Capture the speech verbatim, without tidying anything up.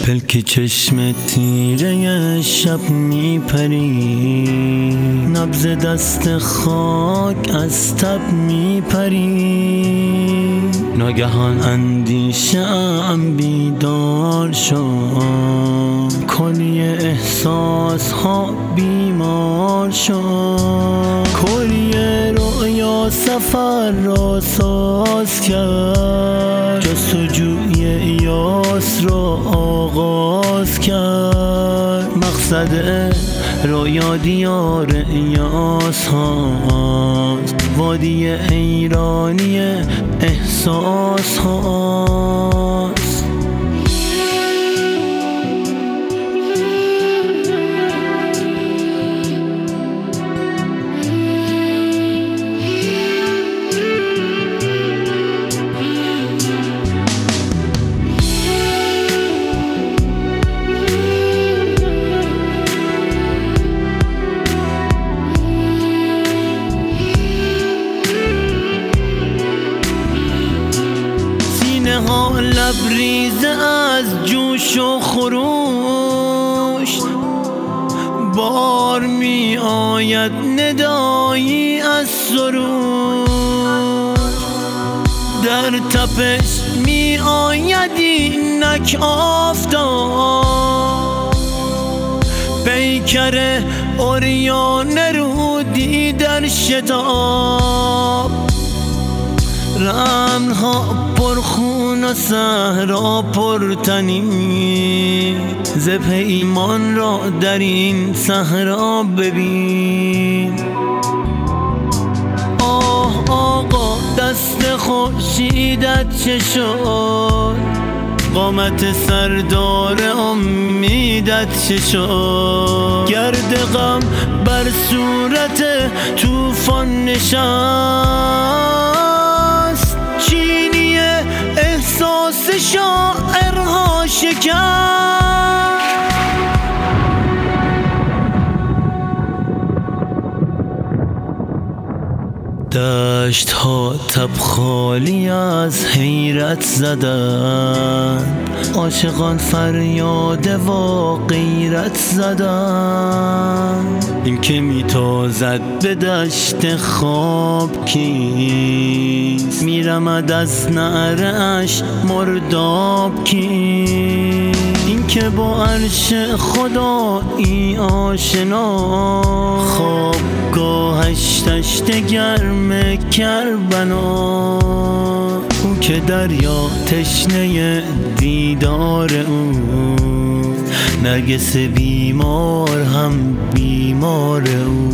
پلک چشم تیره شب میپری، نبض دست خاک از تب میپری. ناگهان اندیشه ام بیدار شد، کلی احساس ها بیمار شد. کلی رؤیا سفر را ساز کرد، جستجوی یاس را آغاز کرد. مقصد رویا دیار یاس هاست، وادی ایرانی احساس هاست. ها لبریزه از جوش و خروش، بار می آید ندایی از سرود. در تپش می آید اینک آفتاب، پیکر عریان رودی در شتاب. رمل‌ها پرخون و صحرا پرتنی، ز پیمان را در این صحرا ببین. آه آقا دست خورشیدت چه شد، قامت سردار امیدت چه شد. گرد غم بر صورت طوفان نشست، چینی احساس شاعرها شکست. دشت ها تب خالی از حیرت زدن، عاشقان فریاد و غیرت زدن. این که میتازد به دشت خواب کیست، میرمد از نعره اش مرداب کیست. این که با عرش خدایی آشنا، خوابگاهش دشت گرم کربنا. او که دریا تشنه دیدار او، نرگس بیمار هم بیمار او.